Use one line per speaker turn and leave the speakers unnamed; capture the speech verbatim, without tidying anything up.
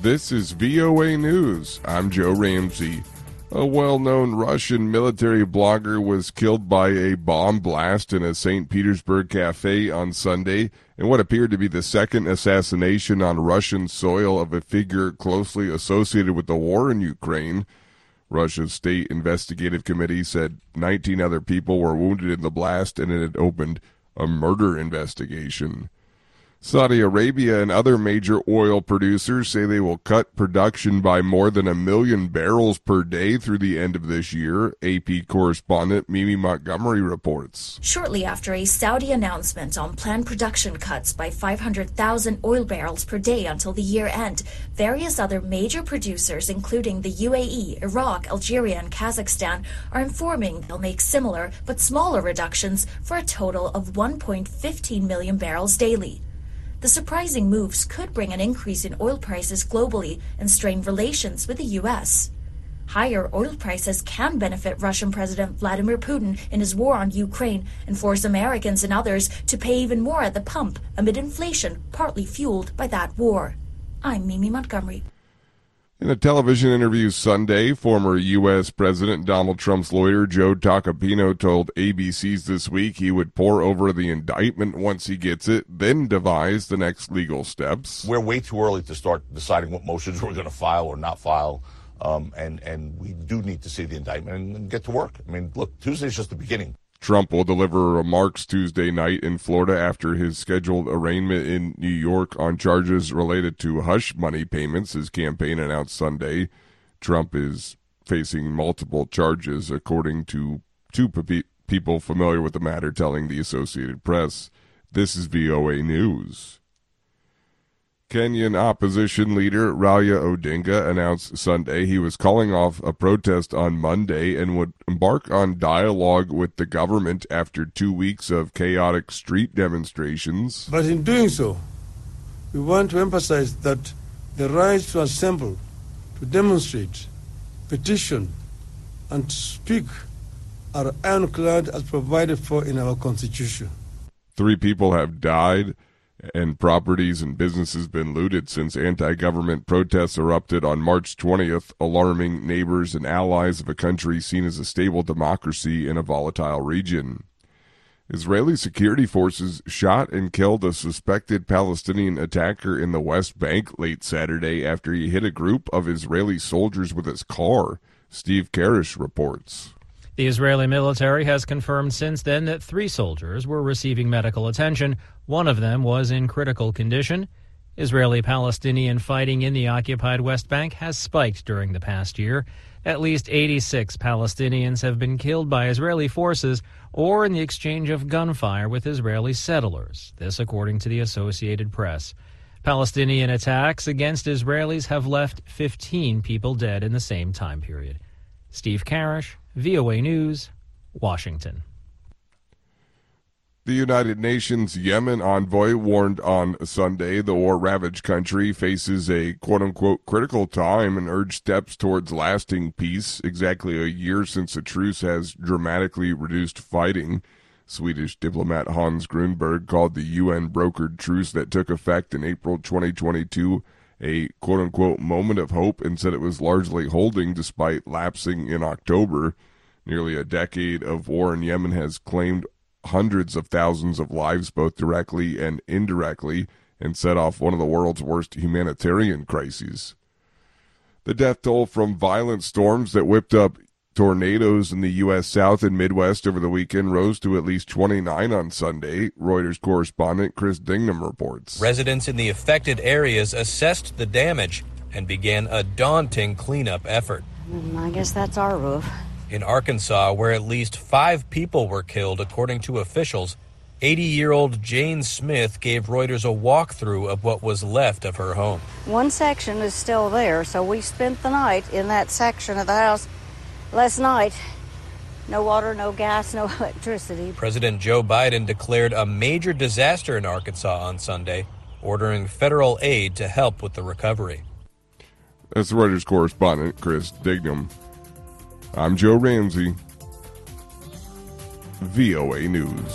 This is V O A News. I'm Joe Ramsey. A well-known Russian military blogger was killed by a bomb blast in a Saint Petersburg cafe on Sunday in what appeared to be the second assassination on Russian soil of a figure closely associated with the war in Ukraine. Russia's State Investigative Committee said nineteen other people were wounded in the blast and it had opened a murder investigation. Saudi Arabia and other major oil producers say they will cut production by more than a million barrels per day through the end of this year, A P correspondent Mimi Montgomery reports.
Shortly after a Saudi announcement on planned production cuts by five hundred thousand oil barrels per day until the year end, various other major producers, including the U A E, Iraq, Algeria, and Kazakhstan, are informing they'll make similar but smaller reductions for a total of one point one five million barrels daily. The surprising moves could bring an increase in oil prices globally and strain relations with the U S. Higher oil prices can benefit Russian President Vladimir Putin in his war on Ukraine and force Americans and others to pay even more at the pump amid inflation partly fueled by that war. I'm Mimi Montgomery.
In a television interview Sunday, former U S. President Donald Trump's lawyer Joe Tacopino told A B C's This Week he would pore over the indictment once he gets it, then devise the next legal steps.
We're way too early to start deciding what motions we're going to file or not file, um, and, and we do need to see the indictment and, and get to work. I mean, look, Tuesday's just the beginning.
Trump will deliver remarks Tuesday night in Florida after his scheduled arraignment in New York on charges related to hush money payments, his campaign announced Sunday. Trump is facing multiple charges, according to two pe- people familiar with the matter telling the Associated Press. This is V O A News. Kenyan opposition leader Raila Odinga announced Sunday he was calling off a protest on Monday and would embark on dialogue with the government after two weeks of chaotic street demonstrations.
But in doing so, we want to emphasize that the right to assemble, to demonstrate, petition, and to speak are ironclad as provided for in our Constitution.
Three people have died and properties and businesses been looted since anti-government protests erupted on March twentieth, alarming neighbors and allies of a country seen as a stable democracy in a volatile region. Israeli security forces shot and killed a suspected Palestinian attacker in the West Bank late Saturday after he hit a group of Israeli soldiers with his car. Steve Karish reports.
The Israeli military has confirmed since then that three soldiers were receiving medical attention. One of them was in critical condition. Israeli-Palestinian fighting in the occupied West Bank has spiked during the past year. At least eighty-six Palestinians have been killed by Israeli forces or in the exchange of gunfire with Israeli settlers. This according to the Associated Press. Palestinian attacks against Israelis have left fifteen people dead in the same time period. Steve Karish, V O A News, Washington.
The United Nations Yemen envoy warned on Sunday the war-ravaged country faces a quote-unquote critical time and urged steps towards lasting peace, exactly a year since a truce has dramatically reduced fighting. Swedish diplomat Hans Grundberg called the U N-brokered truce that took effect in April twenty twenty-two a quote-unquote moment of hope and said it was largely holding despite lapsing in October. Nearly a decade of war in Yemen has claimed hundreds of thousands of lives, both directly and indirectly, and set off one of the world's worst humanitarian crises. The death toll from violent storms that whipped up tornadoes in the U S. South and Midwest over the weekend rose to at least twenty-nine on Sunday. Reuters correspondent Chris Dingham reports.
Residents in the affected areas assessed the damage and began a daunting cleanup effort.
I guess that's our roof.
In Arkansas, where at least five people were killed, according to officials, eighty-year-old Jane Smith gave Reuters a walkthrough of what was left of her home.
One section is still there, so we spent the night in that section of the house last night. No water, no gas, no electricity.
President Joe Biden declared a major disaster in Arkansas on Sunday, ordering federal aid to help with the recovery.
That's Reuters correspondent Chris Dingham. I'm Joe Ramsey, V O A News.